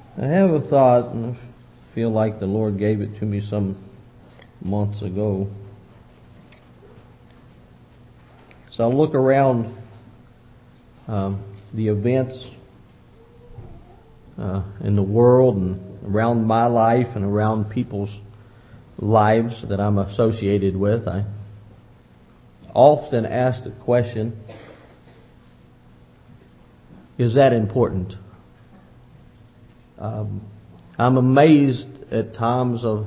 I have a thought, and I feel like the Lord gave it to me some months ago. So I look around the events in the world and around my life and around people's lives that I'm associated with. I often ask the question, is that important? I'm amazed at times of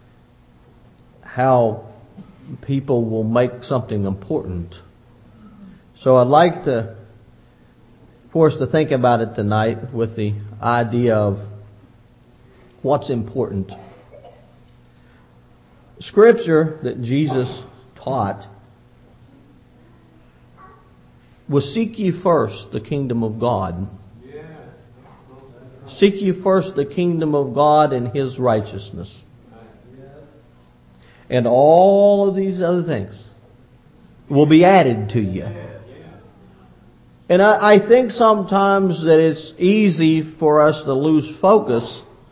how people will make something important. So I'd like for us to think about it tonight with the idea of what's important. Scripture that Jesus taught was seek ye first the kingdom of God. Seek ye first the kingdom of God and His righteousness. And all of these other things will be added to you. And I think sometimes that it's easy for us to lose focus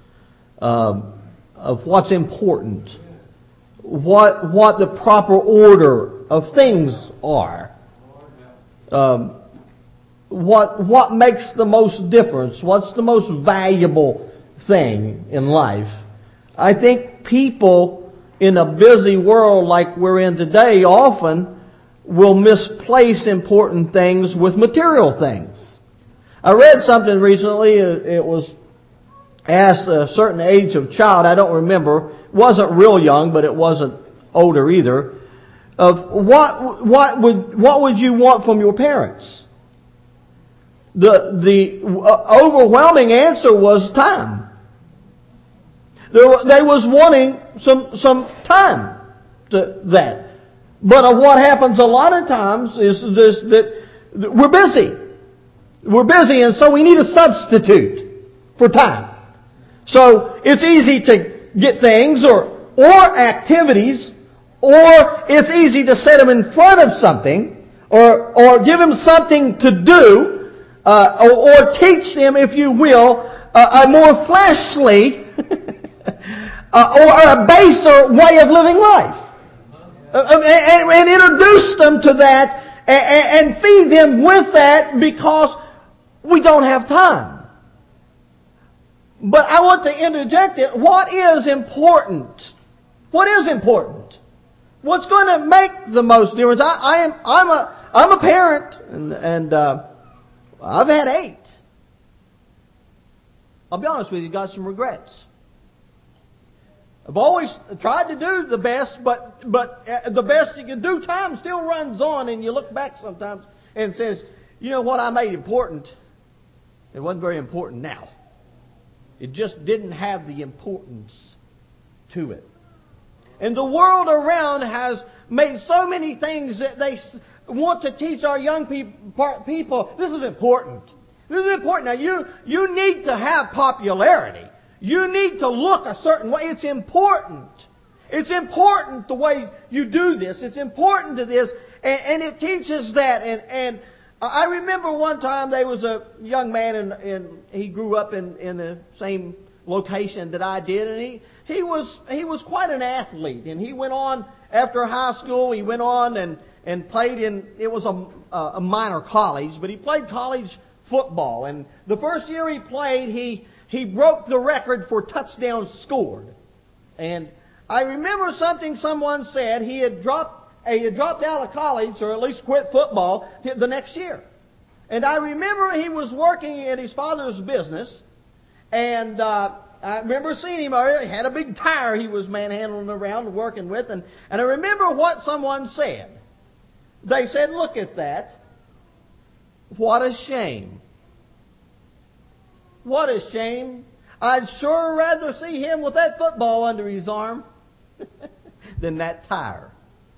of what's important. What the proper order of things are. What makes the most difference? What's the most valuable thing in life? I think people in a busy world like we're in today often will misplace important things with material things. I read something recently. It was asked a certain age of child. I don't remember. It wasn't real young, but it wasn't older either. Of what would you want from your parents? The overwhelming answer was time. They was wanting some time to that. But what happens a lot of times is this, that we're busy. We're busy, and so we need a substitute for time. So it's easy to get things or activities, or it's easy to set them in front of something, or give them something to do, or teach them, if you will, a more fleshly or a baser way of living life. And introduce them to that and feed them with that because we don't have time. But I want to interject it. What is important? What is important? What's going to make the most difference? I'm a parent, and I've had 8. I'll be honest with you, got some regrets. I've always tried to do the best, but the best you can do, time still runs on, and you look back sometimes and says, you know what I made important? It wasn't very important now. It just didn't have the importance to it. And the world around has made so many things that they want to teach our young people. This is important. This is important. Now you need to have popularity. You need to look a certain way. It's important. It's important the way you do this. It's important to this. And it teaches that. And I remember one time there was a young man and he grew up in the same location that I did. And he was quite an athlete. And he went on after high school. He went on and played in, it was a minor college, but he played college football. And the first year he played, he broke the record for touchdowns scored. And I remember something someone said. He had dropped out of college, or at least quit football, the next year. And I remember he was working at his father's business. And I remember seeing him. He had a big tire he was manhandling around working with. And I remember what someone said. They said, look at that. What a shame. What a shame. I'd sure rather see him with that football under his arm than that tire.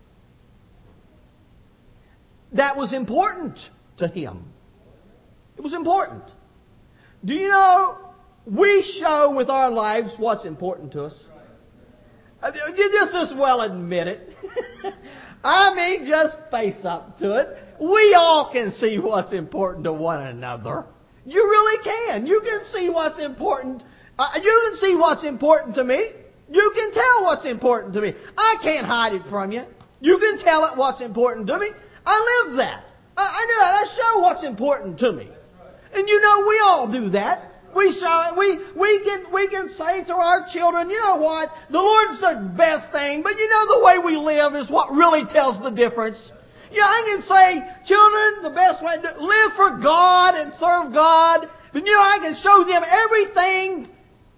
That was important to him. It was important. Do you know, we show with our lives what's important to us. You just as well admit it. I mean, just face up to it. We all can see what's important to one another. You really can. You can see what's important You can see what's important to me. You can tell what's important to me. I can't hide it from you. You can tell it what's important to me. I live that. I know that. I show what's important to me. And you know, we all do that. We can say to our children, you know what? The Lord's the best thing, but you know the way we live is what really tells the difference. Yeah, I can say, children, the best way to live for God and serve God. But you know, I can show them everything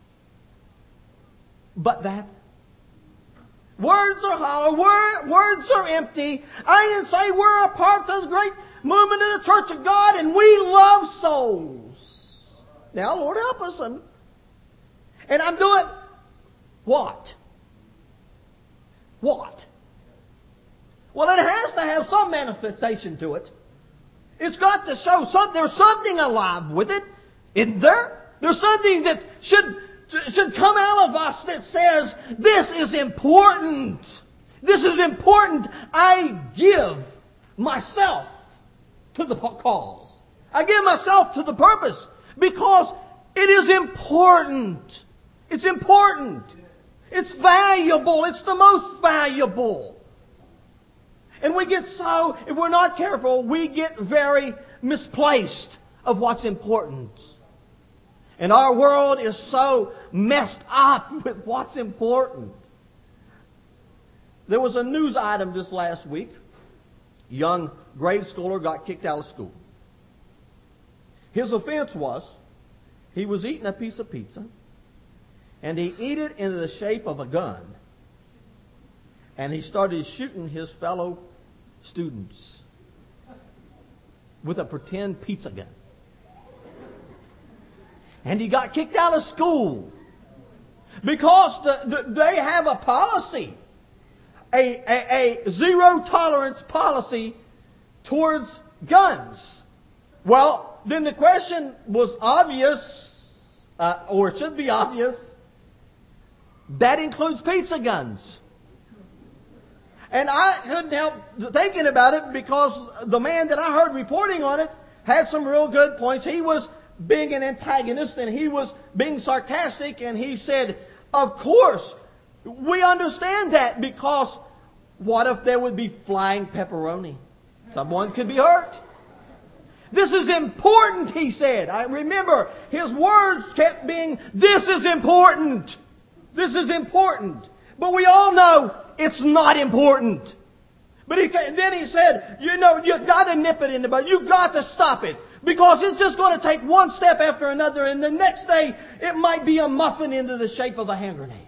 but that. Words are hollow. Words are empty. I can say we're a part of the great movement of the Church of God and we love souls. Now, Lord, help us. And I'm doing what? What? Well, it has to have some manifestation to it. It's got to show something. There's something alive with it, isn't there? There's something that should come out of us that says, this is important. This is important. I give myself to the cause. I give myself to the purpose because it is important. It's important. It's valuable. It's the most valuable. And we get so, if we're not careful, we get very misplaced of what's important. And our world is so messed up with what's important. There was a news item this last week. A young grade schooler got kicked out of school. His offense was, he was eating a piece of pizza, and he ate it in the shape of a gun. And he started shooting his fellow students with a pretend pizza gun. And he got kicked out of school because they have a policy, a zero tolerance policy towards guns. Well, then the question was obvious, or it should be obvious, that includes pizza guns. And I couldn't help thinking about it because the man that I heard reporting on it had some real good points. He was being an antagonist and he was being sarcastic, and he said, of course, we understand that, because what if there would be flying pepperoni? Someone could be hurt. This is important, he said. I remember his words kept being, this is important. This is important. But we all know it's not important. But then he said, you know, you've got to nip it in the bud. You've got to stop it. Because it's just going to take one step after another, and the next day it might be a muffin into the shape of a hand grenade.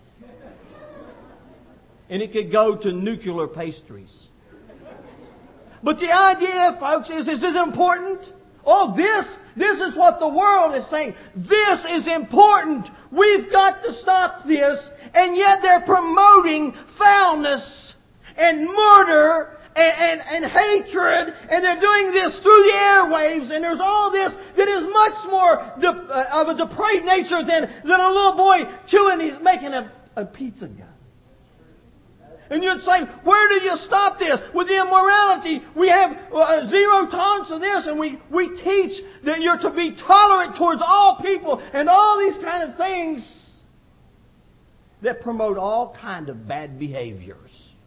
And it could go to nuclear pastries. But the idea, folks, is this important? Oh, this is what the world is saying. This is important. We've got to stop this. And yet they're promoting foulness and murder and hatred, and they're doing this through the airwaves, and there's all this that is much more of a depraved nature than a little boy making a pizza gun. And you'd say, where do you stop this? With the immorality, we have zero tolerance of this, and we teach that you're to be tolerant towards all people, and all these kind of things that promote all kind of bad behaviors.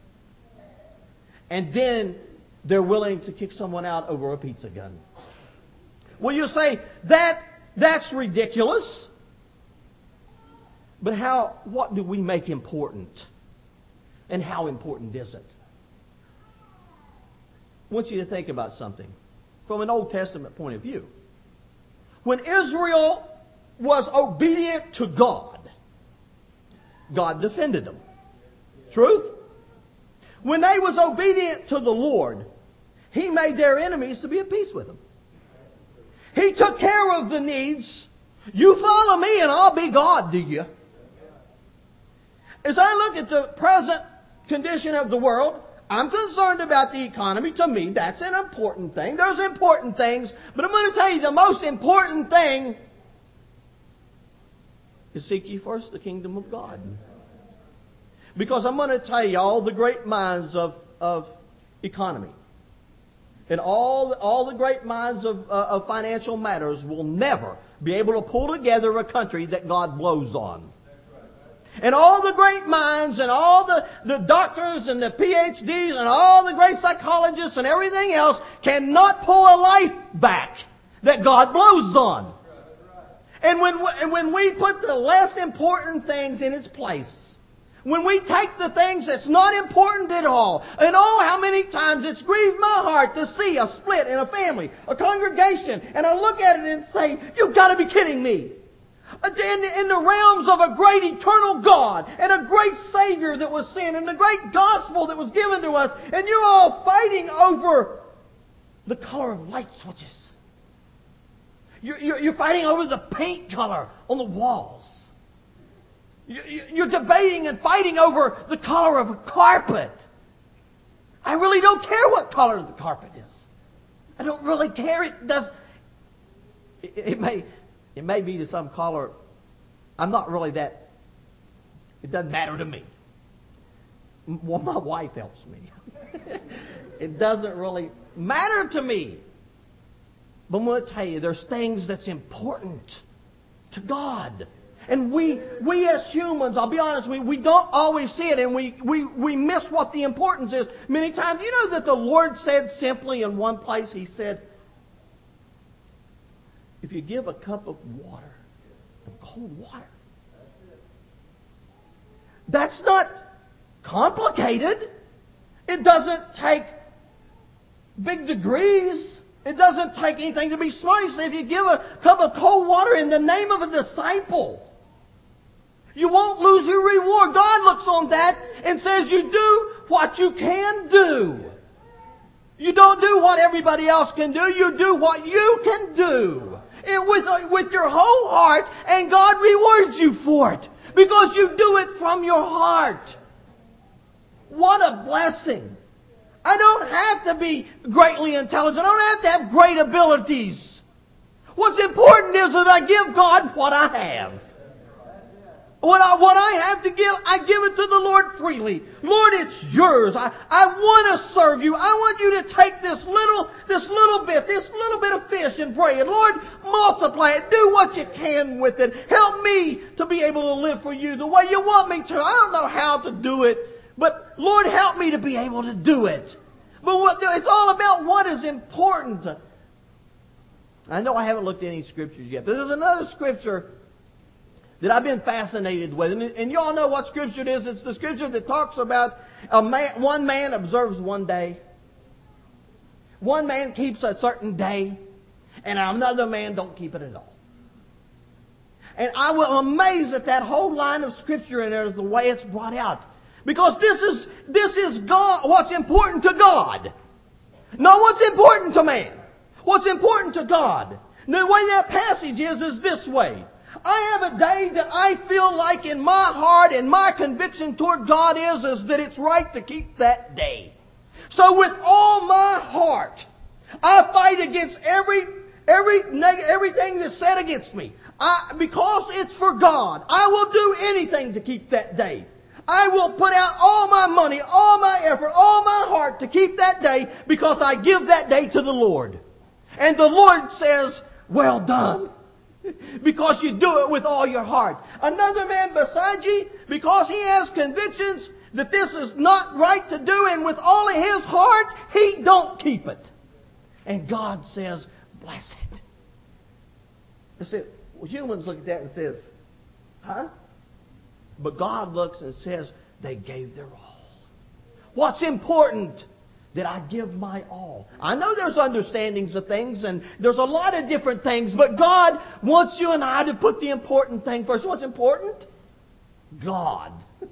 And then they're willing to kick someone out over a pizza gun. Well, you say, that's ridiculous. But what do we make important? And how important is it? I want you to think about something from an Old Testament point of view. When Israel was obedient to God, God defended them. Truth? When they was obedient to the Lord, He made their enemies to be at peace with them. He took care of the needs. You follow me and I'll be God, do you? As I look at the present condition of the world, I'm concerned about the economy. To me, that's an important thing. There's important things, but I'm going to tell you the most important thing is seek ye first the kingdom of God. Because I'm going to tell you all the great minds of economy and all the great minds of financial matters will never be able to pull together a country that God blows on. And all the great minds and all the doctors and the PhDs and all the great psychologists and everything else cannot pull a life back that God blows on. And when we put the less important things in its place, when we take the things that's not important at all, and oh, how many times it's grieved my heart to see a split in a family, a congregation, and I look at it and say, you've got to be kidding me. In the realms of a great eternal God and a great Savior that was sent and the great gospel that was given to us, and you're all fighting over the color of light switches. You're fighting over the paint color on the walls. You're debating and fighting over the color of a carpet. I really don't care what color the carpet is. I don't really care. It may be to some color. I'm not really that. It doesn't matter to me. Well, my wife helps me. It doesn't really matter to me. But I'm going to tell you, there's things that's important to God. And we as humans, I'll be honest, we don't always see it, and we miss what the importance is. Many times, you know that the Lord said simply in one place, He said, if you give a cup of water, some cold water, that's not complicated. It doesn't take big degrees. It doesn't take anything to be smart. He said, if you give a cup of cold water in the name of a disciple, you won't lose your reward. God looks on that and says, you do what you can do. You don't do what everybody else can do. You do what you can do. And with your whole heart, and God rewards you for it. Because you do it from your heart. What a blessing. I don't have to be greatly intelligent. I don't have to have great abilities. What's important is that I give God what I have. What I have to give, I give it to the Lord freely. Lord, it's yours. I want to serve you. I want you to take this little bit of fish and bread. Lord, multiply it. Do what you can with it. Help me to be able to live for you the way you want me to. I don't know how to do it, but Lord, help me to be able to do it. But it's all about what is important. I know I haven't looked at any scriptures yet, but there's another scripture that I've been fascinated with. And you all know what scripture it is. It's the scripture that talks about one man observes one day. One man keeps a certain day. And another man don't keep it at all. And I was amazed at that whole line of scripture in there, the way it's brought out. Because this is God, what's important to God. Not what's important to man. What's important to God. The way that passage is this way. I have a day that I feel like in my heart and my conviction toward God is that it's right to keep that day. So with all my heart, I fight against everything that's said against me. Because it's for God, I will do anything to keep that day. I will put out all my money, all my effort, all my heart to keep that day because I give that day to the Lord. And the Lord says, well done. Because you do it with all your heart. Another man beside you, because he has convictions that this is not right to do, and with all of his heart, he don't keep it. And God says, bless it. I said, well, humans look at that and says, huh? But God looks and says, they gave their all. What's important? That I give my all. I know there's understandings of things and there's a lot of different things, but God wants you and I to put the important thing first. What's important? God.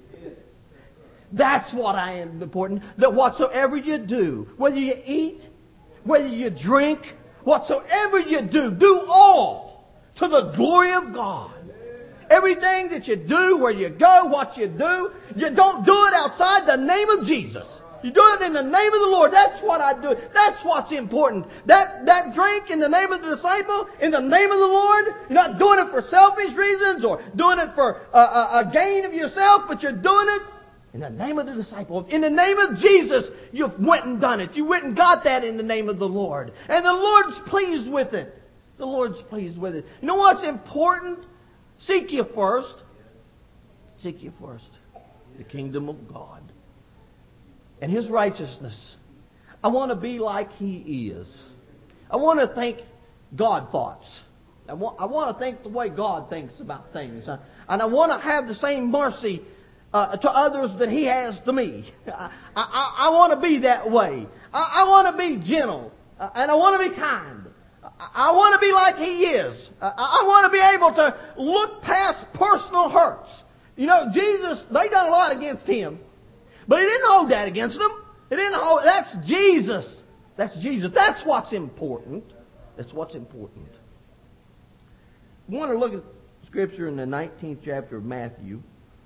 That's what I am important. That whatsoever you do, whether you eat, whether you drink, whatsoever you do all to the glory of God. Everything that you do, where you go, what you do, you don't do it outside the name of Jesus. You do it in the name of the Lord. That's what I do. That's what's important. That drink in the name of the disciple, in the name of the Lord. You're not doing it for selfish reasons or doing it for a gain of yourself, but you're doing it in the name of the disciple. In the name of Jesus, you went and done it. You went and got that in the name of the Lord. And the Lord's pleased with it. The Lord's pleased with it. You know what's important? Seek ye first. Seek ye first the kingdom of God and His righteousness. I want to be like He is. I want to think God thoughts. I want to think the way God thinks about things. And I want to have the same mercy to others that He has to me. I want to be that way. I want to be gentle. And I want to be kind. I want to be like He is. I want to be able to look past personal hurts. You know, Jesus, they done a lot against Him. But He didn't hold that against them. He didn't hold, that's Jesus. That's Jesus. That's what's important. That's what's important. We want to look at Scripture in the 19th chapter of Matthew.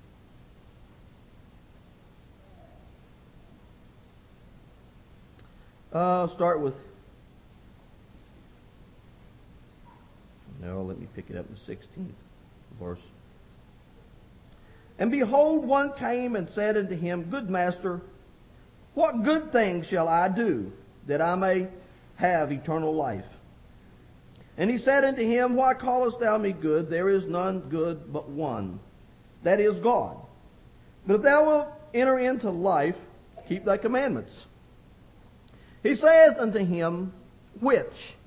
I'll start with... No, let me pick it up in the 16th verse. And behold, one came and said unto Him, Good Master, what good thing shall I do, that I may have eternal life? And He said unto him, Why callest thou me good? There is none good but one, that is God. But if thou wilt enter into life, keep thy commandments. He saith unto him, Which?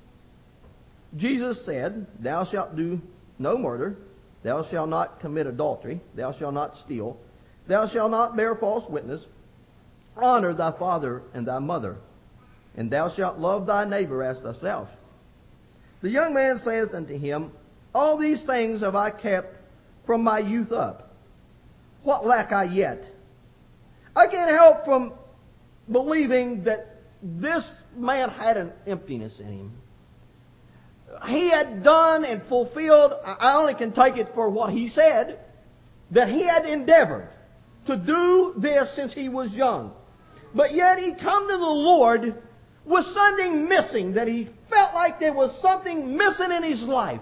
Jesus said, Thou shalt do no murder, thou shalt not commit adultery, thou shalt not steal, thou shalt not bear false witness, honor thy father and thy mother, and thou shalt love thy neighbor as thyself. The young man saith unto him, All these things have I kept from my youth up. What lack I yet? I can't help from believing that this man had an emptiness in him. He had done and fulfilled, I only can take it for what he said, that he had endeavored to do this since he was young. But yet he come to the Lord with something missing, that he felt like there was something missing in his life.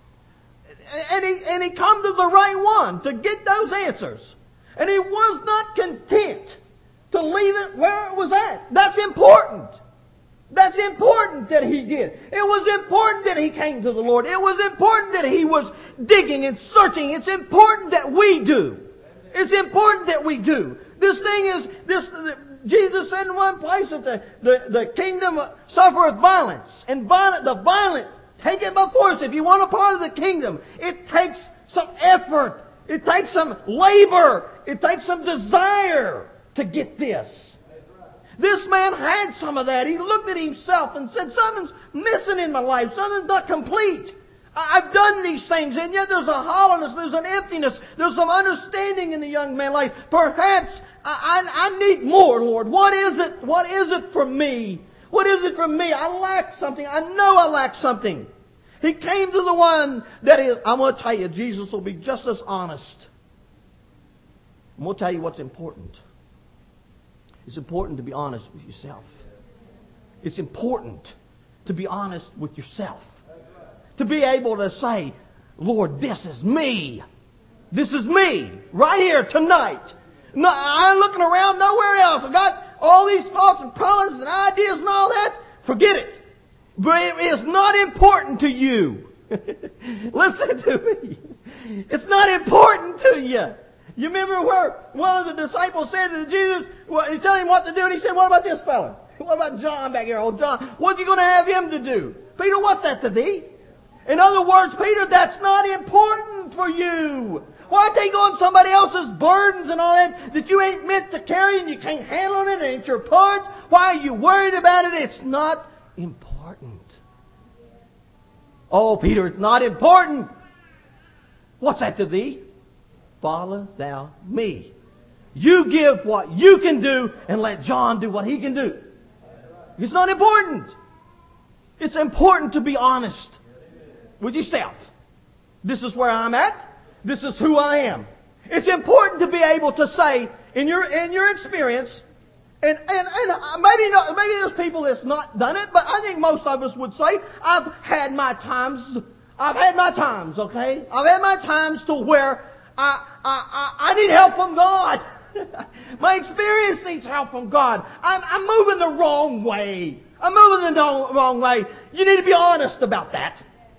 And he come to the right one to get those answers. And he was not content to leave it where it was at. That's important. That's important that he did. It was important that he came to the Lord. It was important that he was digging and searching. It's important that we do. It's important that we do. This thing is, Jesus said in one place that the kingdom suffereth violence. And the violent take it by force. If you want a part of the kingdom, it takes some effort. It takes some labor. It takes some desire to get this. This man had some of that. He looked at himself and said, something's missing in my life. Something's not complete. I've done these things, and yet there's a hollowness, there's an emptiness, there's some understanding in the young man's life. Perhaps I need more, Lord. What is it? What is it for me? What is it for me? I lack something. I know I lack something. He came to the one that is, I'm going to tell you, Jesus will be just as honest. I'm going to tell you what's important. It's important to be honest with yourself. It's important to be honest with yourself. To be able to say, Lord, this is me. This is me. Right here tonight. No, I'm looking around nowhere else. I've got all these thoughts and problems and ideas and all that. Forget it. But it is not important to you. Listen to me. It's not important to you. You remember where one of the disciples said to Jesus, he told him what to do, and he said, what about this fella? What about John back here, old John? What are you going to have him to do? Peter, what's that to thee? In other words, Peter, that's not important for you. Why take on somebody else's burdens and all that you ain't meant to carry and you can't handle it, it ain't your part? Why are you worried about it? It's not important. Oh, Peter, it's not important. What's that to thee? Follow thou me. You give what you can do and let John do what he can do. It's not important. It's important to be honest with yourself. This is where I'm at. This is who I am. It's important to be able to say in your experience, and maybe there's people that's not done it, but I think most of us would say, I've had my times, okay? I've had my times to where I need help from God. My experience needs help from God. I'm moving the wrong way. I'm moving the wrong way. You need to be honest about that.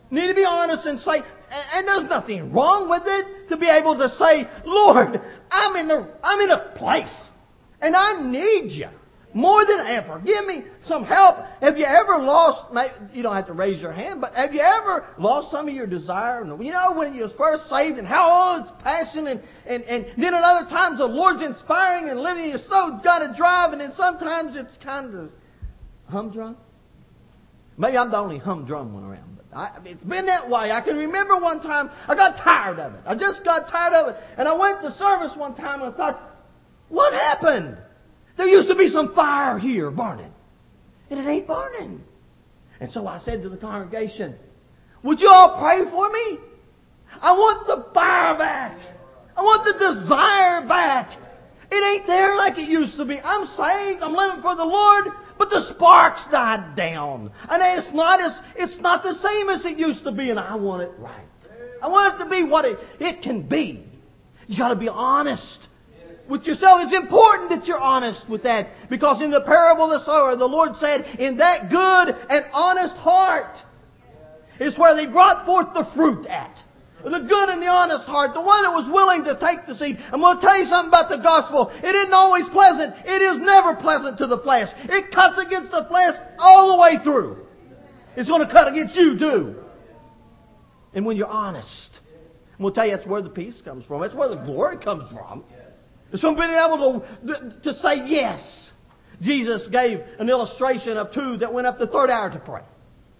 Need to be honest and say, and there's nothing wrong with it to be able to say, Lord, I'm in a place and I need you more than ever. Give me some help. Have you ever lost, you don't have to raise your hand, but have you ever lost some of your desire? You know, when you was first saved and how it's passion and then at other times the Lord's inspiring and living, you're so got to drive, and then sometimes it's kind of humdrum. Maybe I'm the only humdrum one around. It's been that way. I can remember one time I got tired of it. I just got tired of it. And I went to service one time and I thought, what happened? There used to be some fire here burning. And it ain't burning. And so I said to the congregation, would you all pray for me? I want the fire back. I want the desire back. It ain't there like it used to be. I'm saved. I'm living for the Lord. But the sparks died down. And it's not the same as it used to be. And I want it right. I want it to be what it can be. You got to be honest with yourself. It's important that you're honest with that. Because in the parable of the sower, the Lord said, in that good and honest heart is where they brought forth the fruit at. The good and the honest heart, the one that was willing to take the seed. I'm going to tell you something about the gospel. It isn't always pleasant. It is never pleasant to the flesh. It cuts against the flesh all the way through. It's going to cut against you too. And when you're honest, I'm going to tell you that's where the peace comes from. That's where the glory comes from. It's from being able to say yes. Jesus gave an illustration of two that went up the third hour to pray.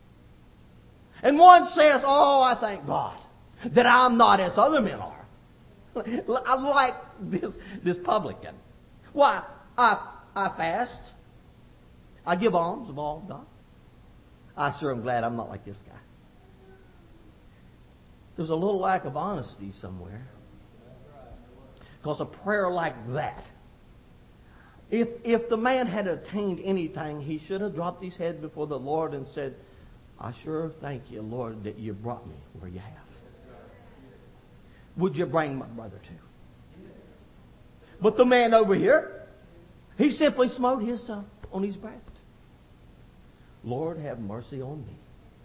And one says, oh, I thank God that I'm not as other men are. I'm like this publican. Why? I fast. I give alms of all God. I sure am glad I'm not like this guy. There's a little lack of honesty somewhere. Because a prayer like that, if the man had attained anything, he should have dropped his head before the Lord and said, I sure thank you, Lord, that you brought me where you have. Would you bring my brother too? But the man over here, he simply smote himself on his breast. Lord, have mercy on me.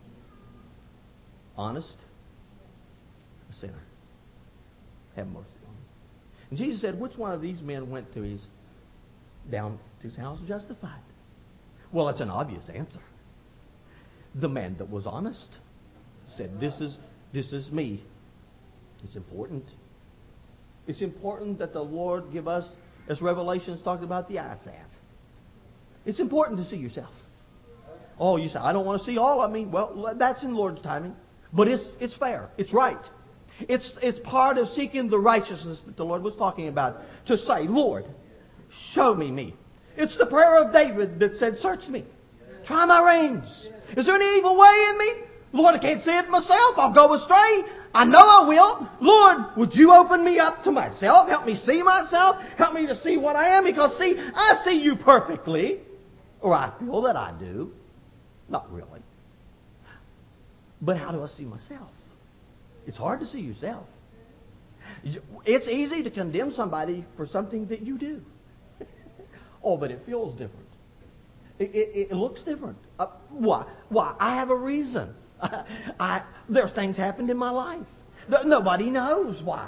Honest, a sinner. Have mercy on me. And Jesus said, which one of these men went down to his house justified? Well, it's an obvious answer. The man that was honest said, this is me. It's important. It's important that the Lord give us, as Revelations talks about, the eye salve. It's important to see yourself. Oh, you say, I don't want to see all of me. Well, that's in the Lord's timing. But it's fair. It's right. It's part of seeking the righteousness that the Lord was talking about. To say, Lord, show me. It's the prayer of David that said, search me. Try my reins. Is there any evil way in me? Lord, I can't see it myself. I'll go astray. I know I will. Lord, would you open me up to myself? Help me see myself. Help me to see what I am. Because, see, I see you perfectly. Or I feel that I do. Not really. But how do I see myself? It's hard to see yourself. It's easy to condemn somebody for something that you do. Oh, but it feels different. It looks different. Why? I have a reason. There's things happened in my life. Nobody knows why.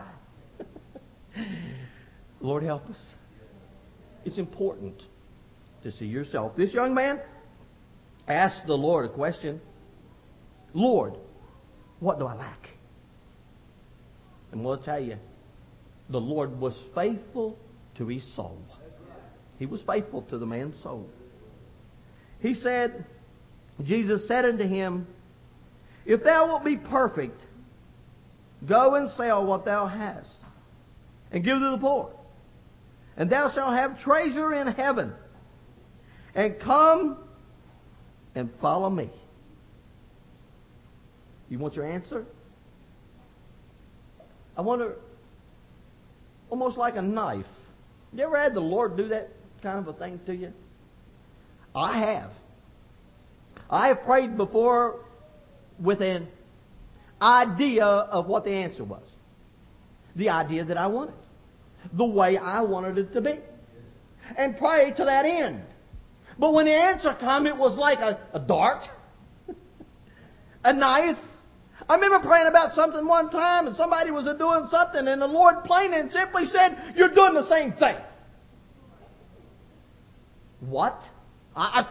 Lord help us. It's important to see yourself. This young man asked the Lord a question. Lord, what do I lack? And we'll tell you, the Lord was faithful to his soul. He was faithful to the man's soul. He said, Jesus said unto him, if thou wilt be perfect, go and sell what thou hast, and give to the poor, and thou shalt have treasure in heaven, and come and follow me. You want your answer? I wonder, almost like a knife. You ever had the Lord do that kind of a thing to you? I have. I have prayed before with an idea of what the answer was. The idea that I wanted. The way I wanted it to be. And prayed to that end. But when the answer came, it was like a dart, a knife, I remember praying about something one time, and somebody was doing something, and the Lord plain and simply said, "You're doing the same thing." What? I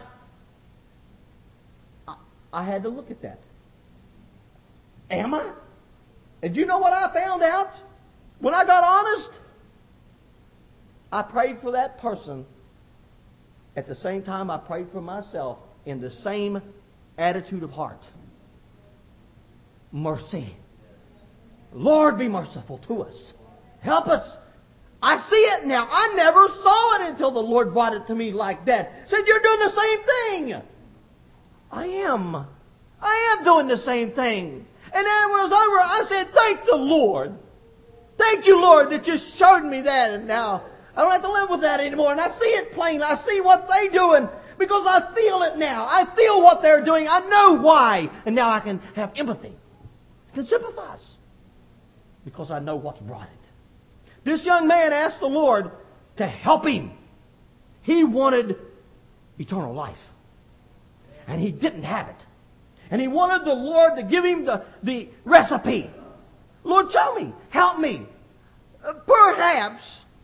had to look at that. Am I? And do you know what I found out? When I got honest, I prayed for that person at the same time I prayed for myself in the same attitude of heart. Mercy. Lord, be merciful to us. Help us. I see it now. I never saw it until the Lord brought it to me like that. Said, "You're doing the same thing." I am doing the same thing. And then when it was over, I said, "Thank the Lord. Thank you, Lord, that you showed me that." And now I don't have to live with that anymore. And I see it plain. I see what they're doing because I feel it now. I feel what they're doing. I know why. And now I can have empathy. I can sympathize because I know what's brought it. This young man asked the Lord to help him. He wanted eternal life. And he didn't have it. And he wanted the Lord to give him the recipe. "Lord, show me. Help me." Perhaps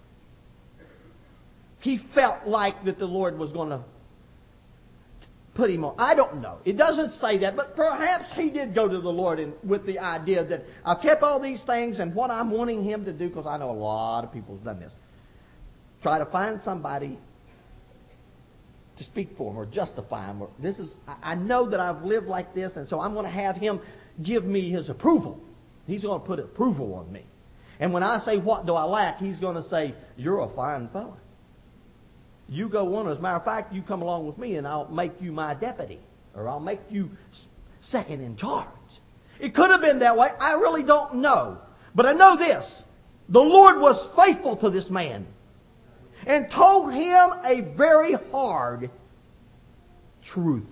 he felt like that the Lord was going to put him on. I don't know. It doesn't say that, but perhaps he did go to the Lord with the idea that I've kept all these things, and what I'm wanting Him to do, because I know a lot of people have done this, try to find somebody to speak for him or justify him. Or I know that I've lived like this, and so I'm going to have Him give me His approval. He's going to put approval on me. And when I say, "What do I lack?" He's going to say, "You're a fine fellow. You go on. As a matter of fact, you come along with me and I'll make you my deputy. Or I'll make you second in charge." It could have been that way. I really don't know. But I know this. The Lord was faithful to this man and told him a very hard truth.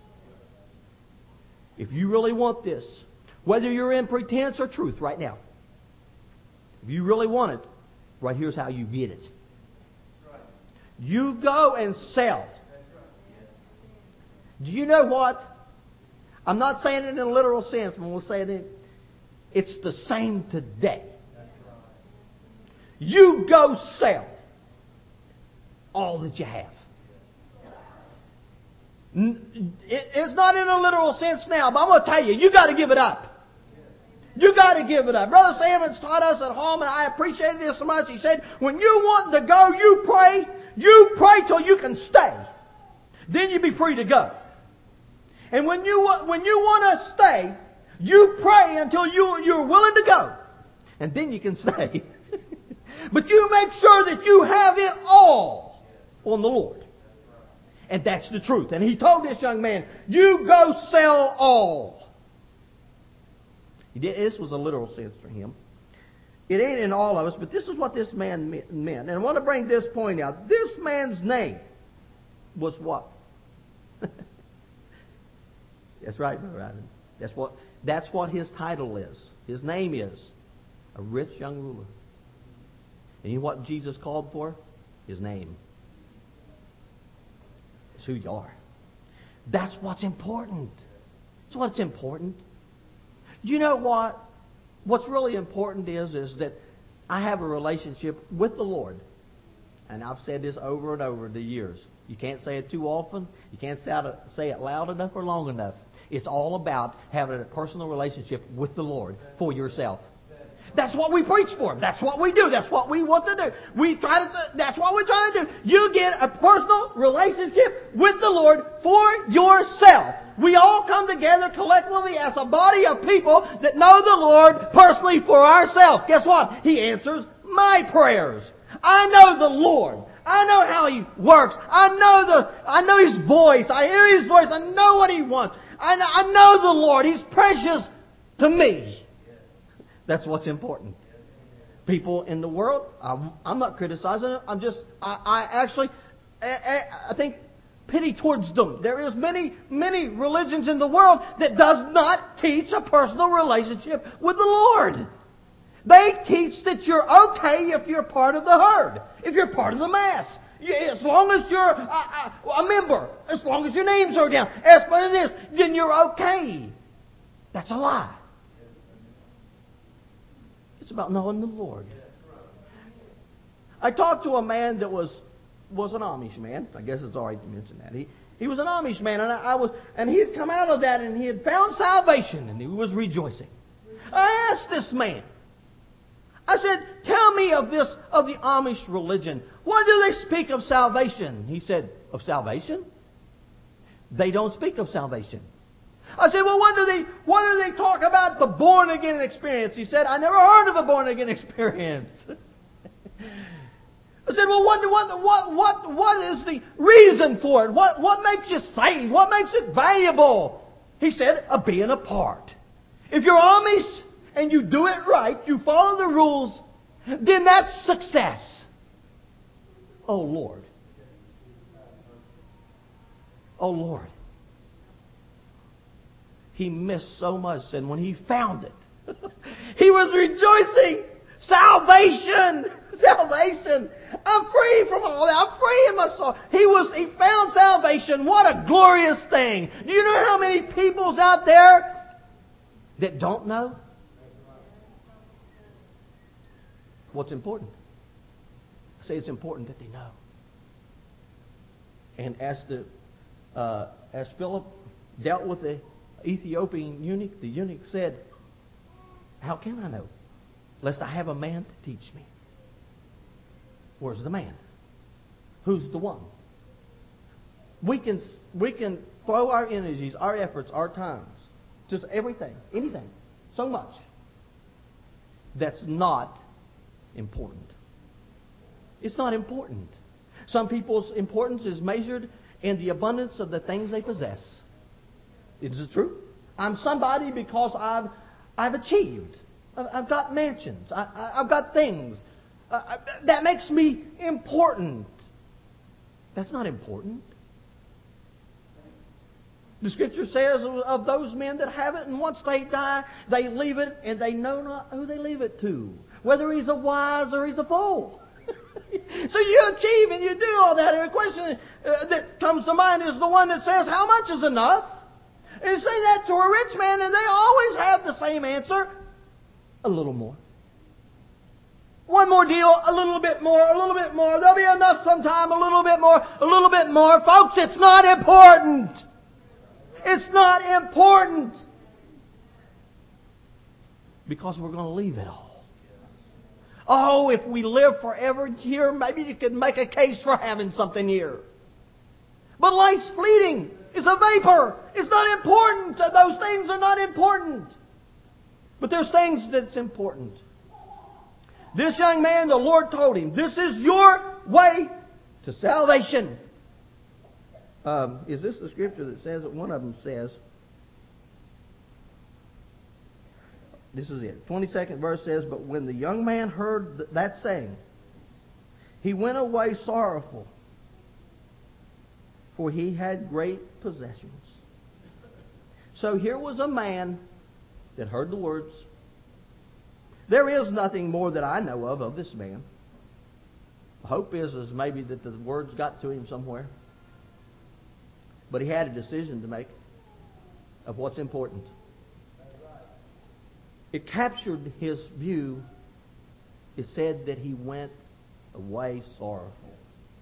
If you really want this, whether you're in pretense or truth right now, if you really want it, right here's how you get it. You go and sell. Do you know what? I'm not saying it in a literal sense, but we'll say it's the same today. You go sell all that you have. It's not in a literal sense now, but I'm going to tell you, you got to give it up. You got to give it up. Brother Sammons taught us at home, and I appreciated this so much. He said, when you want to go, you pray. You pray till you can stay. Then you be free to go. And when you want to stay, you pray until you're willing to go. And then you can stay. But you make sure that you have it all on the Lord. And that's the truth. And he told this young man, "You go sell all." This was a literal sense for him. It ain't in all of us, but this is what this man meant. And I want to bring this point out. This man's name was what? That's right, Brother Ivan. That's what his title is. His name is a rich young ruler. And you know what Jesus called for? His name. It's who you are. That's what's important. That's what's important. You know what? What's really important is that I have a relationship with the Lord. And I've said this over and over the years. You can't say it too often. You can't say it loud enough or long enough. It's all about having a personal relationship with the Lord for yourself. That's what we preach for. That's what we do. That's what we want to do. That's what we're trying to do. You get a personal relationship with the Lord for yourself. We all come together collectively as a body of people that know the Lord personally for ourselves. Guess what? He answers my prayers. I know the Lord. I know how He works. I know His voice. I hear His voice. I know what He wants. I know the Lord. He's precious to me. That's what's important. People in the world, I'm not criticizing it. I think pity towards them. There is many religions in the world that does not teach a personal relationship with the Lord. They teach that you're okay if you're part of the herd, if you're part of the mass. As long as you're a member, as long as your names are down, as part of this, then you're okay. That's a lie. It's about knowing the Lord. I talked to a man that was an Amish man. I guess it's all right to mention that. He was an Amish man, and he had come out of that and he had found salvation and he was rejoicing. I asked this man, I said, tell me of the Amish religion. What do they speak of salvation? He said, of salvation? They don't speak of salvation. I said, well, what do they talk about the born again experience? He said, I never heard of a born again experience. I said, well, what is the reason for it? What makes you saved? What makes it valuable? He said, being a part. If you're Amish and you do it right, you follow the rules, then that's success. Oh, Lord. Oh, Lord. He missed so much, and when he found it, he was rejoicing. Salvation! Salvation! I'm free from all that. I'm free in my soul. He found salvation. What a glorious thing. Do you know how many people's out there that don't know? What's important? I say it's important that they know. And as Philip dealt with the Ethiopian eunuch, the eunuch said, how can I know? Lest I have a man to teach me. Where's the man? Who's the one? We can throw our energies, our efforts, our times, just everything, anything, so much. That's not important. It's not important. Some people's importance is measured in the abundance of the things they possess. Is it true? I'm somebody because I've achieved. I've got mansions. I've got things. That makes me important. That's not important. The Scripture says of those men that have it, and once they die, they leave it, and they know not who they leave it to. Whether he's a wise or he's a fool. So you achieve and you do all that. And the question that comes to mind is the one that says, how much is enough? And you say that to a rich man, and they always have the same answer. A little more. One more deal, a little bit more, a little bit more. There'll be enough sometime, a little bit more, a little bit more. Folks, it's not important. It's not important. Because we're going to leave it all. Oh, if we live forever here, maybe you could make a case for having something here. But life's fleeting. It's a vapor. It's not important. Those things are not important. But there's things that's important. This young man, the Lord told him, this is your way to salvation. Is this the scripture that says that one of them says, this is it. 22nd verse says, but when the young man heard that saying, he went away sorrowful, for he had great possessions. So here was a man that heard the words. There is nothing more that I know of this man. The hope is maybe that the words got to him somewhere. But he had a decision to make of what's important. It captured his view. It said that he went away sorrowful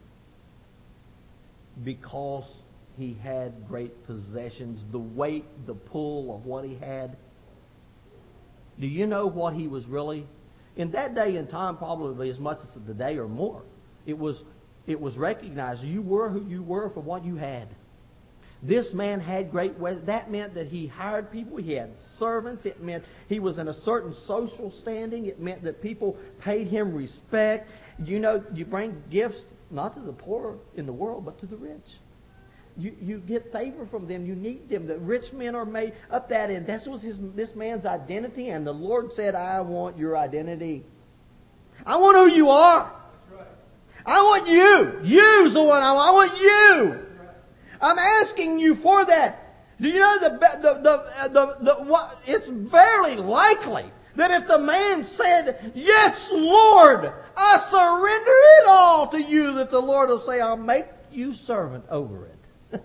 because he had great possessions. The weight, the pull of what he had. Do you know what he was really? In that day and time, probably as much as today or more, it was recognized you were who you were for what you had. This man had great wealth. That meant that he hired people. He had servants. It meant he was in a certain social standing. It meant that people paid him respect. You know, you bring gifts not to the poor in the world, but to the rich. You get favor from them. You need them. The rich men are made up that end. That was this man's identity. And the Lord said, I want your identity. I want who you are. I want you. You's the one I want. I want you. I'm asking you for that. Do you know it's very likely that if the man said, yes, Lord, I surrender it all to you, that the Lord will say, I'll make you servant over it.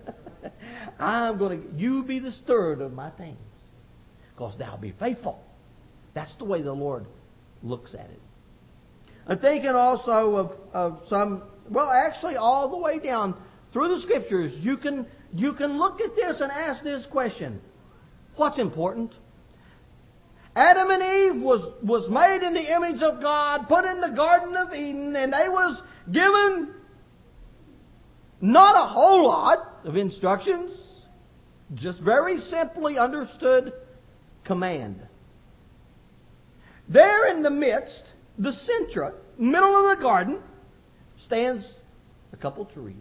You be the steward of my things, because thou be faithful. That's the way the Lord looks at it. I'm thinking also of some, well, actually all the way down through the Scriptures, you can look at this and ask this question. What's important? Adam and Eve was made in the image of God, put in the Garden of Eden, and they was given not a whole lot of instructions, just very simply understood command. There in the midst, the centra, middle of the garden, stands a couple trees.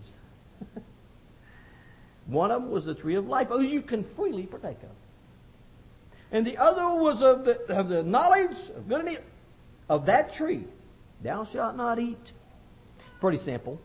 One of them was the tree of life, you can freely partake of. And the other was of the knowledge of good and evil. Of that tree, thou shalt not eat. Pretty simple.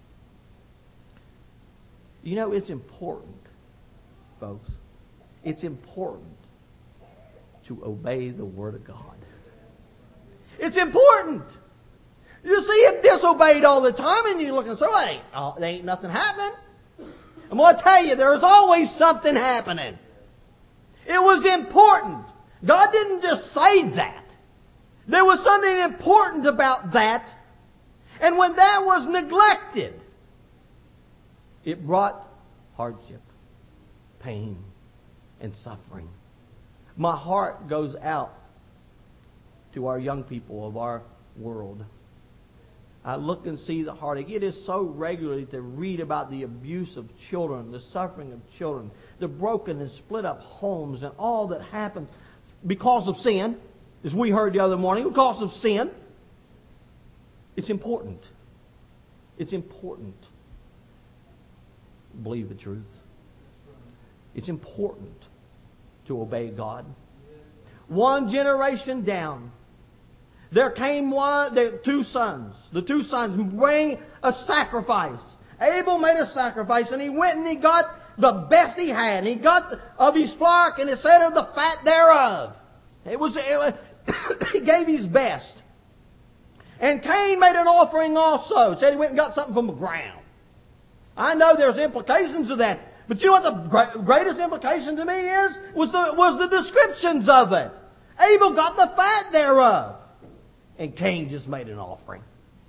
You know, it's important, folks. It's important to obey the Word of God. It's important. You see it disobeyed all the time, and you look and say, well, there ain't nothing happening. I'm going to tell you, there's always something happening. It was important. God didn't just say that. There was something important about that. And when that was neglected, it brought hardship, pain, and suffering. My heart goes out to our young people of our world. I look and see the heartache. It is so regularly to read about the abuse of children, the suffering of children, the broken and split up homes, and all that happens because of sin, as we heard the other morning, because of sin. It's important. It's important. Believe the truth. It's important to obey God. One generation down, there came the two sons. The two sons bring a sacrifice. Abel made a sacrifice, and he went and he got the best he had. He got of his flock, and it said of the fat thereof. He gave his best. And Cain made an offering also. Said he went and got something from the ground. I know there's implications of that. But you know what the greatest implication to me was the descriptions of it. Abel got the fat thereof. And Cain just made an offering.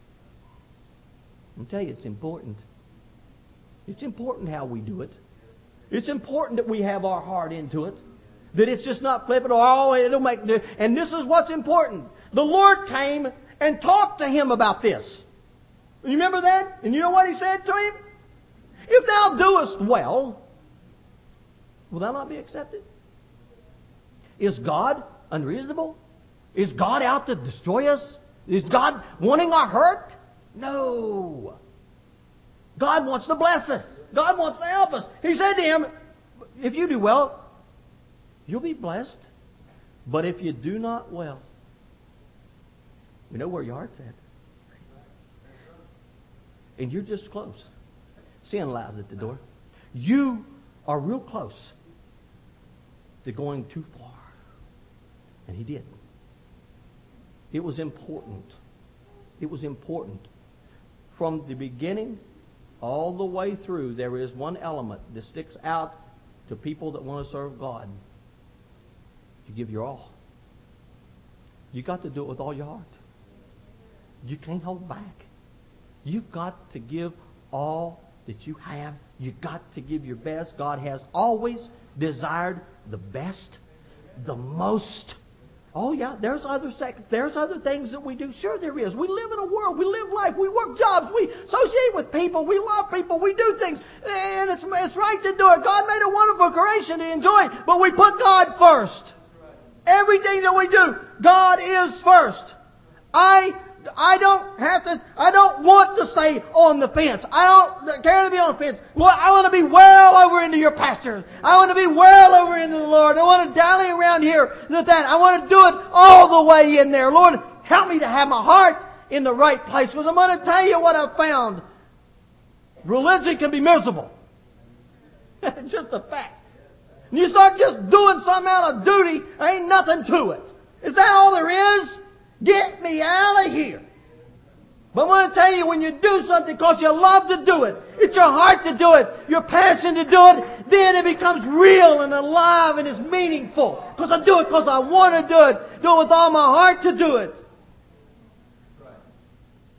I'll tell you, it's important. It's important how we do it. It's important that we have our heart into it. That it's just not flippant or, it'll make... And this is what's important. The Lord came and talked to him about this. You remember that? And you know what he said to him? If thou doest well, will thou not be accepted? Is God unreasonable? Is God out to destroy us? Is God wanting our hurt? No. God wants to bless us. God wants to help us. He said to him, if you do well, you'll be blessed. But if you do not well, we know where your heart's at. And you're just close. Sin lies at the door. You are real close to going too far. And he did. It was important. It was important. From the beginning all the way through, there is one element that sticks out to people that want to serve God. You give your all. You got to do it with all your heart. You can't hold back. You've got to give all that you have. You've got to give your best. God has always desired the best, the most. Oh yeah, there's other things that we do. Sure there is. We live in a world. We live life. We work jobs. We associate with people. We love people. We do things. And it's right to do it. God made a wonderful creation to enjoy. But we put God first. Everything that we do, God is first. I don't want to stay on the fence. I don't care to be on the fence. Well, I want to be well over into your pastures. I want to be well over into the Lord. I want to dally around here with that. I want to do it all the way in there. Lord, help me to have my heart in the right place. Because I'm going to tell you what I've found. Religion can be miserable. It's just a fact. And you start just doing something out of duty, there ain't nothing to it. Is that all there is? Get me out of here. But I'm going to tell you, when you do something because you love to do it, it's your heart to do it, your passion to do it, then it becomes real and alive and it's meaningful. Because I do it because I want to do it. Do it with all my heart to do it.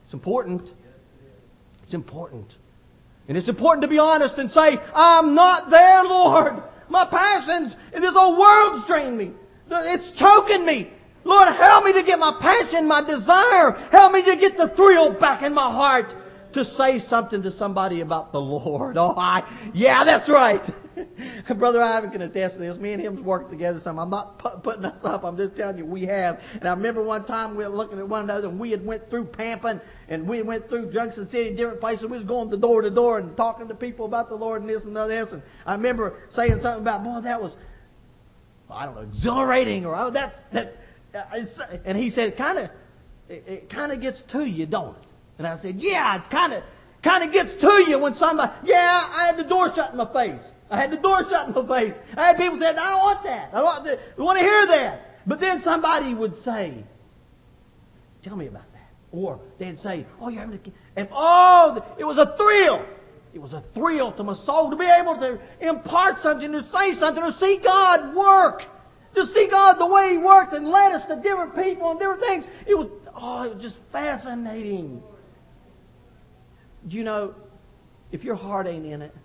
It's important. It's important. And it's important to be honest and say, I'm not there, Lord. My passions in this old world's draining me. It's choking me. Lord, help me to get my passion, my desire. Help me to get the thrill back in my heart to say something to somebody about the Lord. Yeah, that's right. Brother Ivan can attest to this. Me and him's worked together some. I'm not putting us up. I'm just telling you we have. And I remember one time we were looking at one another and we had went through Pampa and we went through Junction City, different places. We was going to door and talking to people about the Lord and this and this. And I remember saying something about, boy, that was, I don't know, exhilarating or and he said, it kind of gets to you, don't it? And I said, yeah, it kind of gets to you when somebody, I had the door shut in my face. I had people say, I don't want that. I don't want to hear that. But then somebody would say, tell me about that. Or they'd say, you're having a... it was a thrill. It was a thrill to my soul to be able to impart something, to say something, to see God work. To see God the way He worked and led us to different people and different things. It was just fascinating. You know, if your heart ain't in it,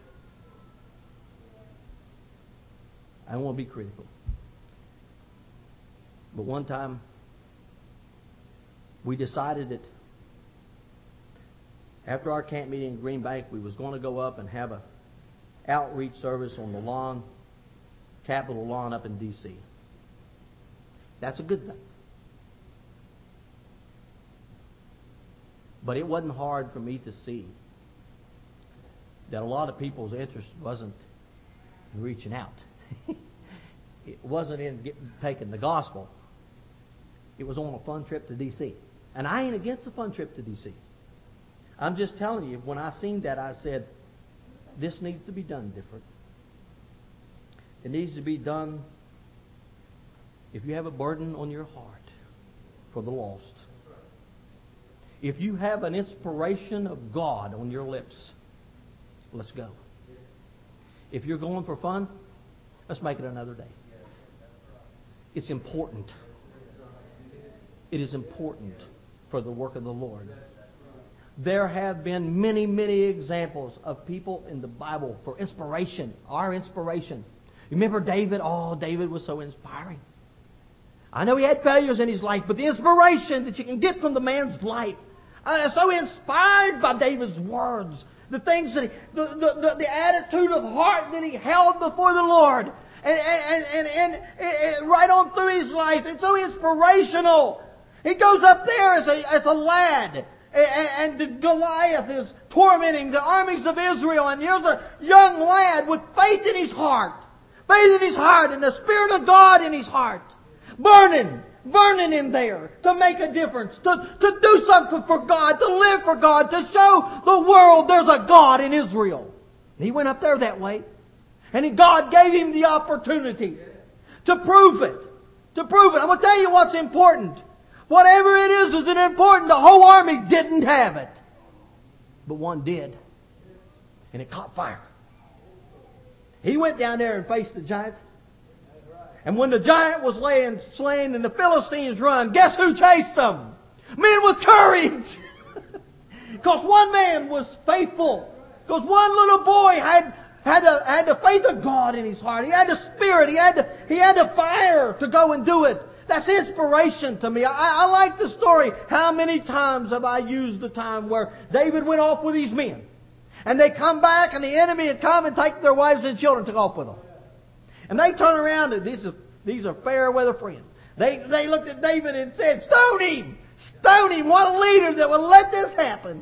I don't want to be critical. But one time, we decided that after our camp meeting in Green Bank, we was going to go up and have a outreach service on the lawn, Capitol lawn up in D.C. That's a good thing. But it wasn't hard for me to see that a lot of people's interest wasn't in reaching out. It wasn't in taking the gospel. It was on a fun trip to D.C. And I ain't against a fun trip to D.C. I'm just telling you, when I seen that, I said, this needs to be done different. It needs to be done if you have a burden on your heart for the lost. If you have an inspiration of God on your lips, let's go. If you're going for fun, let's make it another day. It's important. It is important for the work of the Lord. There have been many, many examples of people in the Bible for inspiration, our inspiration. You remember David? David was so inspiring. I know he had failures in his life, but the inspiration that you can get from the man's life, so inspired by David's words, the things that the attitude of heart that he held before the Lord, and right on through his life, it's so inspirational. He goes up there as a lad, and Goliath is tormenting the armies of Israel, and here's a young lad with faith in his heart, and the Spirit of God in his heart, burning in there to make a difference, to do something for God, to live for God, to show the world there's a God in Israel. And he went up there that way. And God gave him the opportunity to prove it. I'm going to tell you what's important. Whatever it is important. The whole army didn't have it. But one did. And it caught fire. He went down there and faced the giant. And when the giant was laying slain and the Philistines run, guess who chased them? Men with courage. Because one man was faithful. Because one little boy had the faith of God in his heart. He had the Spirit. He had the fire to go and do it. That's inspiration to me. I like the story. How many times have I used the time where David went off with his men? And they come back and the enemy had come and taken their wives and children, took off with them. And they turn around and these are fair weather friends. They looked at David and said, stone him! Stone him! What a leader that would let this happen.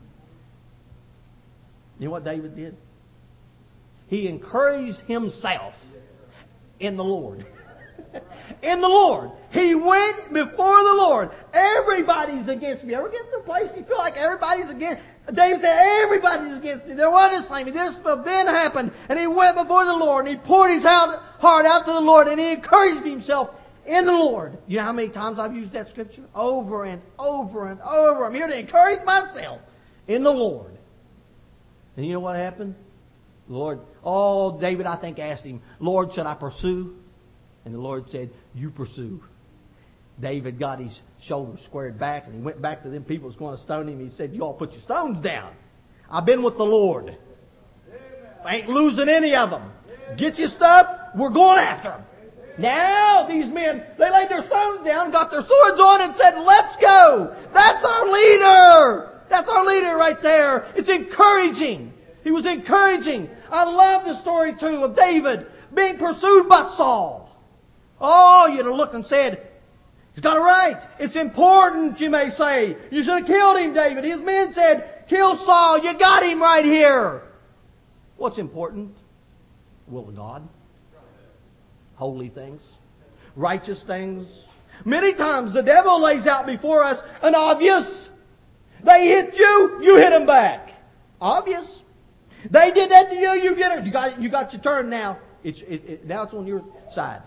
You know what David did? He encouraged himself in the Lord. In the Lord. He went before the Lord. Everybody's against me. Ever get to the place you feel like everybody's against? David said, everybody's against me. There was this thing. This event happened. And he went before the Lord. And he poured his heart out to the Lord. And he encouraged himself in the Lord. You know how many times I've used that scripture? Over and over and over. I'm here to encourage myself in the Lord. And you know what happened? The Lord, David, I think, asked him, Lord, should I pursue? And the Lord said, you pursue. David got his shoulders squared back and he went back to them people who was going to stone him. He said, "You all put your stones down. I've been with the Lord. I ain't losing any of them. Get your stuff. We're going after them." Now these men, they laid their stones down, got their swords on and said, "Let's go." That's our leader. That's our leader right there. It's encouraging. He was encouraging. I love the story too of David being pursued by Saul. Oh, you'd have looked and said, "He's got it right. It's important," you may say. "You should have killed him, David." His men said, "Kill Saul. You got him right here." What's important? The will of God. Holy things. Righteous things. Many times the devil lays out before us an obvious. They hit you, you hit them back. Obvious. They did that to you, you get it. You got your turn now. Now it's on your side.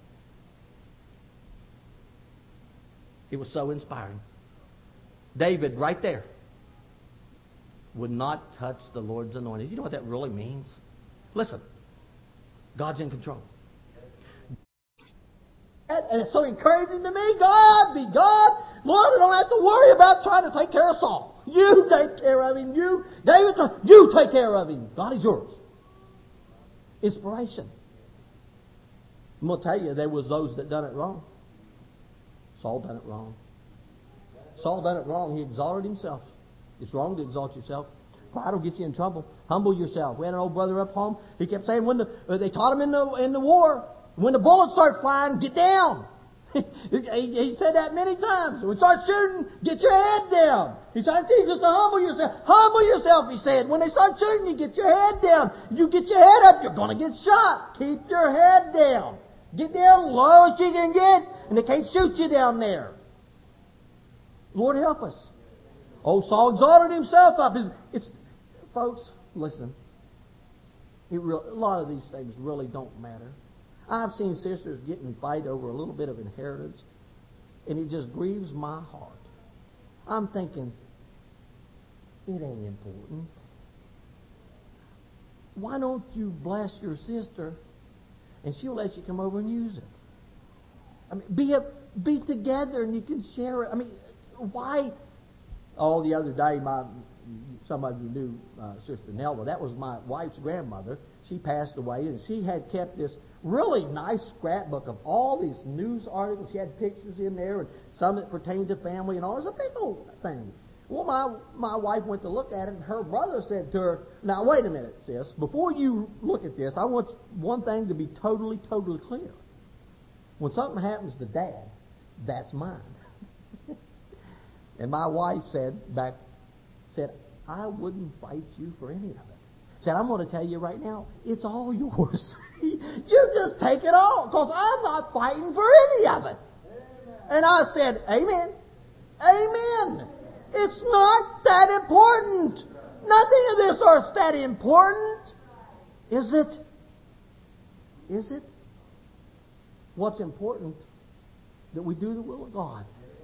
It was so inspiring. David, right there, would not touch the Lord's anointed. You know what that really means? Listen, God's in control. And it's so encouraging to me. God be God. Lord, I don't have to worry about trying to take care of Saul. You take care of him. David, you take care of him. God is yours. Inspiration. I'm going to tell you, there was those that done it wrong. Saul done it wrong. Saul done it wrong. He exalted himself. It's wrong to exalt yourself. Pride will get you in trouble. Humble yourself. We had an old brother up home. He kept saying they taught him in the war, when the bullets start flying, get down. he said that many times. When we start shooting, get your head down. He's trying to teach us to humble yourself. Humble yourself, he said. When they start shooting, you get your head down. You get your head up, you're going to get shot. Keep your head down. Get down low as you can get, and they can't shoot you down there. Lord help us. Oh, Saul exalted himself up. Folks, listen. A lot of these things really don't matter. I've seen sisters get in a fight over a little bit of inheritance, and it just grieves my heart. I'm thinking, it ain't important. Why don't you bless your sister, and she'll let you come over and use it? I mean, be together, and you can share it. I mean, why? Oh, the other day, some of you knew Sister Nelda. That was my wife's grandmother. She passed away, and she had kept this really nice scrapbook of all these news articles. She had pictures in there, and some that pertained to family and all. It was a big old thing. Well, my wife went to look at it, and her brother said to her, "Now, wait a minute, sis. Before you look at this, I want one thing to be totally, totally clear. When something happens to Dad, that's mine." And my wife said, "I wouldn't fight you for any of it." Said, "I'm going to tell you right now, it's all yours. You just take it all, because I'm not fighting for any of it." And I said, "Amen. Amen. It's not that important. Nothing of this is that important. Is it? Is it? What's important? That we do the will of God."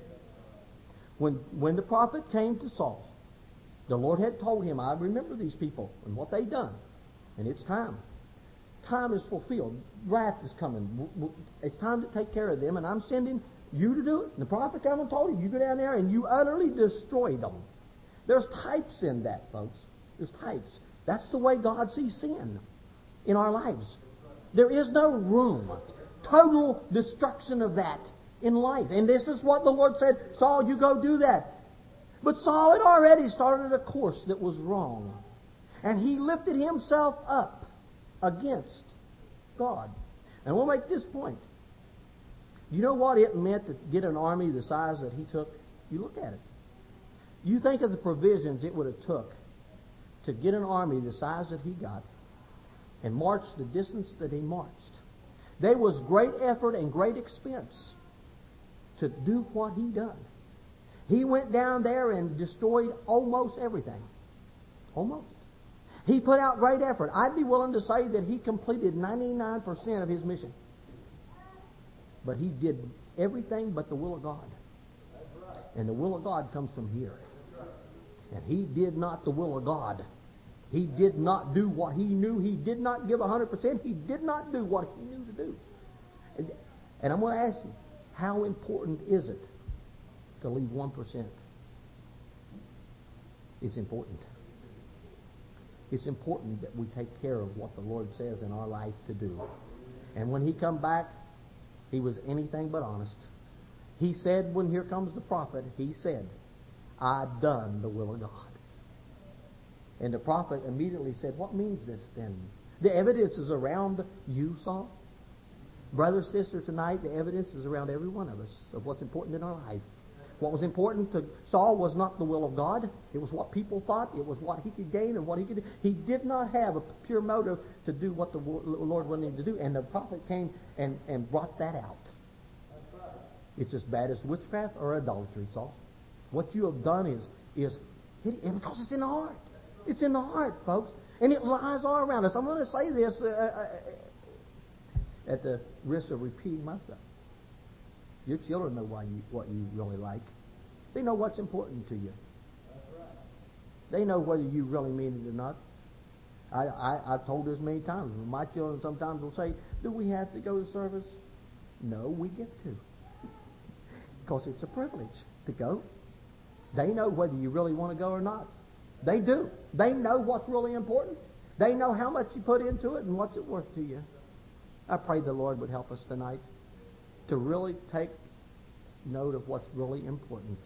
When the prophet came to Saul, the Lord had told him, "I remember these people and what they've done. And it's time. Time is fulfilled. Wrath is coming. It's time to take care of them, and I'm sending you to do it." And the prophet came and told him, "You go down there and you utterly destroy them." There's types in that, folks. There's types. That's the way God sees sin in our lives. There is no room. Total destruction of that in life. And this is what the Lord said, "Saul, you go do that." But Saul had already started a course that was wrong. And he lifted himself up against God. And we'll make this point. You know what it meant to get an army the size that he took? You look at it. You think of the provisions it would have took to get an army the size that he got and march the distance that he marched. There was great effort and great expense to do what he done. He went down there and destroyed almost everything. Almost. He put out great effort. I'd be willing to say that he completed 99% of his mission. But he did everything but the will of God. And the will of God comes from here. And he did not the will of God. He did not do what he knew. He did not give 100%. He did not do what he knew to do. And I'm going to ask you, How important is it to leave 1%? It's important. It's important that we take care of what the Lord says in our life to do. And when He come back, He was anything but honest. He said, when here comes the prophet, He said, I've done the will of God. And the prophet immediately said, what means this then? The evidence is around you, Saul. Brother, sister, tonight the evidence is around every one of us of what's important in our life. What was important to Saul was not the will of God. It was what people thought. It was what he could gain and what he could do. He did not have a pure motive to do what the Lord wanted him to do. And the prophet came and brought that out. It's as bad as witchcraft or idolatry, Saul. What you have done is because it's in the heart. It's in the heart, folks. And it lies all around us. I'm going to say this at the risk of repeating myself. Your children know what you really like. They know what's important to you. They know whether you really mean it or not. I've told this many times. My children sometimes will say, do we have to go to service? No, we get to. Because it's a privilege to go. They know whether you really want to go or not. They do. They know what's really important. They know how much you put into it and what's it worth to you. I pray the Lord would help us tonight to really take note of what's really important.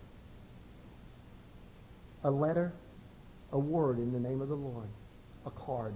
A letter, a word in the name of the Lord, a card,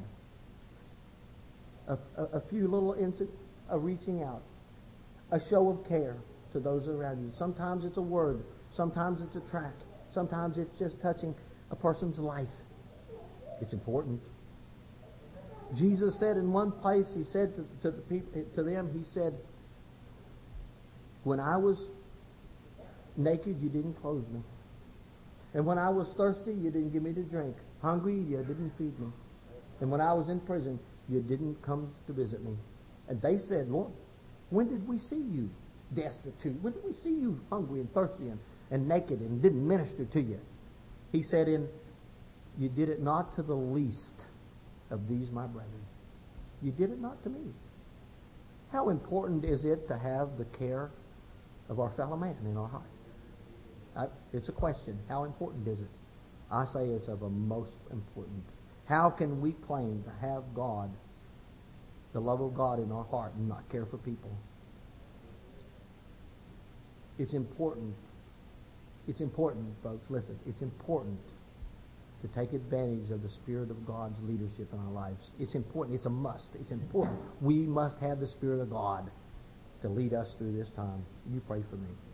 a few little incidents, a reaching out, a show of care to those around you. Sometimes it's a word, sometimes it's a tract, sometimes it's just touching a person's life. It's important. Jesus said in one place, He said to the people, to them, He said, when I was naked, you didn't clothe me. And when I was thirsty, you didn't give me to drink. Hungry, you didn't feed me. And when I was in prison, you didn't come to visit me. And they said, Lord, when did we see you destitute? When did we see you hungry and thirsty and naked and didn't minister to you? He said, you did it not to the least of these my brethren. You did it not to me. How important is it to have the care of our fellow man in our heart? It's a question. How important is it? I say it's of a most important. How can we claim to have God, the love of God in our heart, and not care for people? It's important. It's important, folks. Listen, it's important to take advantage of the Spirit of God's leadership in our lives. It's important. It's a must. It's important. We must have the Spirit of God to lead us through this time. You pray for me.